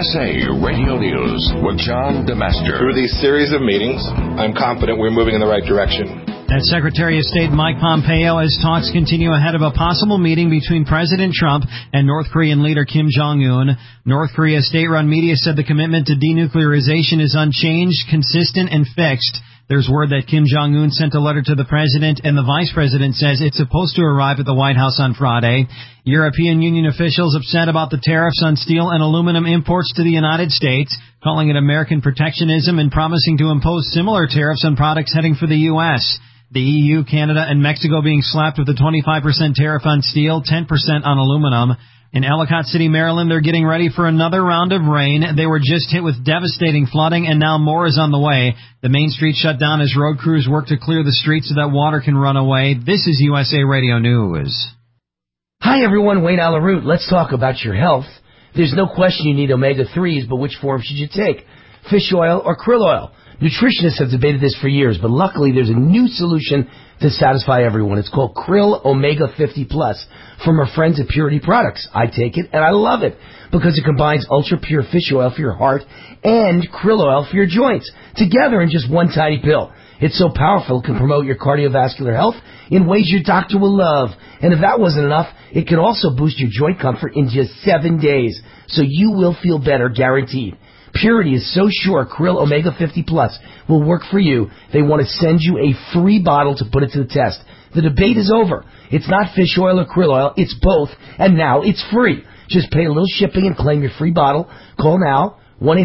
USA Radio News with John DeMaster. Through these series of meetings, I'm confident we're moving in the right direction. That's Secretary of State Mike Pompeo as talks continue ahead of a possible meeting between President Trump and North Korean leader Kim Jong-un. North Korea's state-run media said the commitment to denuclearization is unchanged, consistent, and fixed. There's word that Kim Jong-un sent a letter to the president, and the vice president says it's supposed to arrive at the White House on Friday. European Union officials upset about the tariffs on steel and aluminum imports to the United States, calling it American protectionism and promising to impose similar tariffs on products heading for the U.S. The EU, Canada, and Mexico being slapped with a 25% tariff on steel, 10% on aluminum. In Ellicott City, Maryland, they're getting ready for another round of rain. They were just hit with devastating flooding, and now more is on the way. The main street shut down as road crews work to clear the streets so that water can run away. This is USA Radio News. Hi, everyone. Wayne Alaroot. Let's talk about your health. There's no question you need omega-3s, but which form should you take? Fish oil or krill oil? Nutritionists have debated this for years, but luckily there's a new solution to satisfy everyone. It's called Krill Omega 50 Plus from our friends at Purity Products. I take it, and I love it, because it combines ultra-pure fish oil for your heart and krill oil for your joints, together in just one tiny pill. It's so powerful it can promote your cardiovascular health in ways your doctor will love. And if that wasn't enough, it can also boost your joint comfort in just 7 days, so you will feel better, guaranteed. Purity is so sure Krill Omega 50 Plus will work for you, they want to send you a free bottle to put it to the test. The debate is over. It's not fish oil or krill oil, it's both, and now it's free. Just pay a little shipping and claim your free bottle. Call now,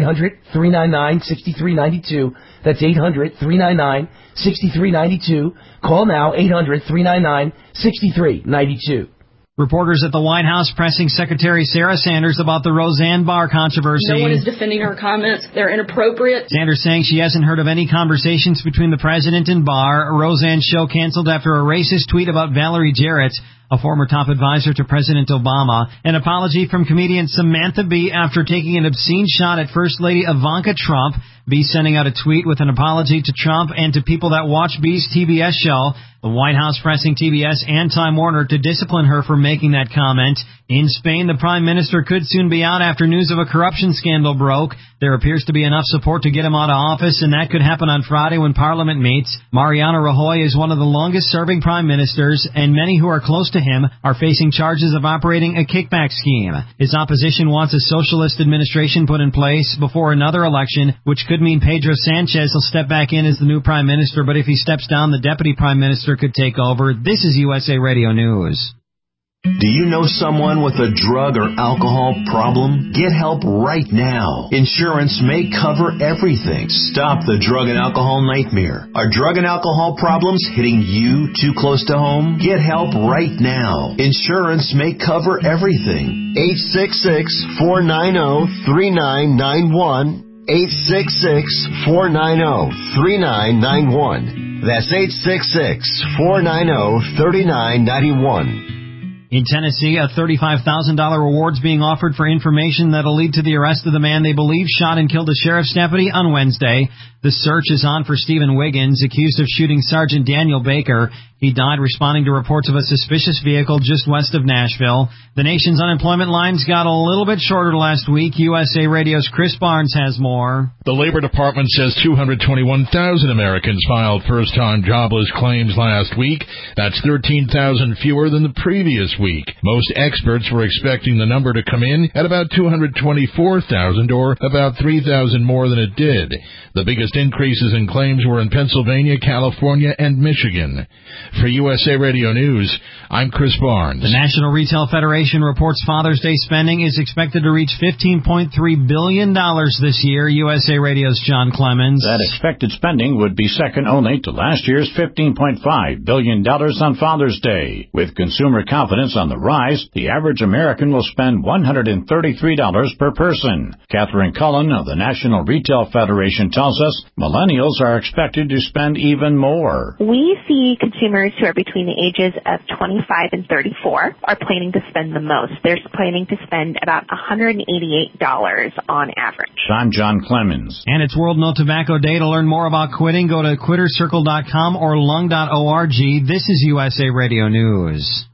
1-800-399-6392. That's 800-399-6392. Call now, 800-399-6392. Reporters at the White House pressing Secretary Sarah Sanders about the Roseanne Barr controversy. No one is defending her comments. They're inappropriate. Sanders saying she hasn't heard of any conversations between the president and Barr. Roseanne's show canceled after a racist tweet about Valerie Jarrett, a former top advisor to President Obama. An apology from comedian Samantha Bee after taking an obscene shot at First Lady Ivanka Trump. Bee sending out a tweet with an apology to Trump and to people that watch Bee's TBS show. The White House pressing TBS and Time Warner to discipline her for making that comment. In Spain, the Prime Minister could soon be out after news of a corruption scandal broke. There appears to be enough support to get him out of office, and that could happen on Friday when Parliament meets. Mariano Rajoy is one of the longest-serving prime ministers, and many who are close to him are facing charges of operating a kickback scheme. His opposition wants a socialist administration put in place before another election, which could mean Pedro Sanchez will step back in as the new prime minister, but if he steps down, the deputy prime minister could take over. This is USA Radio News. Do you know someone with a drug or alcohol problem? Get help right now. Insurance may cover everything. Stop the drug and alcohol nightmare. Are drug and alcohol problems hitting you too close to home? Get help right now. Insurance may cover everything. 866-490-3991. 866-490-3991. That's 866-490-3991. In Tennessee, a $35,000 reward is being offered for information that will lead to the arrest of the man they believe shot and killed a sheriff's deputy on Wednesday. The search is on for Stephen Wiggins, accused of shooting Sergeant Daniel Baker. He died responding to reports of a suspicious vehicle just west of Nashville. The nation's unemployment lines got a little bit shorter last week. USA Radio's Chris Barnes has more. The Labor Department says 221,000 Americans filed first-time jobless claims last week. That's 13,000 fewer than the previous week. Most experts were expecting the number to come in at about 224,000, or about 3,000 more than it did. The biggest increases in claims were in Pennsylvania, California, and Michigan. For USA Radio News, I'm Chris Barnes. The National Retail Federation reports Father's Day spending is expected to reach $15.3 billion this year. USA Radio's John Clemens. That expected spending would be second only to last year's $15.5 billion on Father's Day. With consumer confidence on the rise, the average American will spend $133 per person. Catherine Cullen of the National Retail Federation tells us millennials are expected to spend even more. We see consumers who are between the ages of 25 and 34 are planning to spend the most. They're planning to spend about $188 on average. I'm John Clemens. And it's World No Tobacco Day. To learn more about quitting, go to quittercircle.com or lung.org. This is USA Radio News.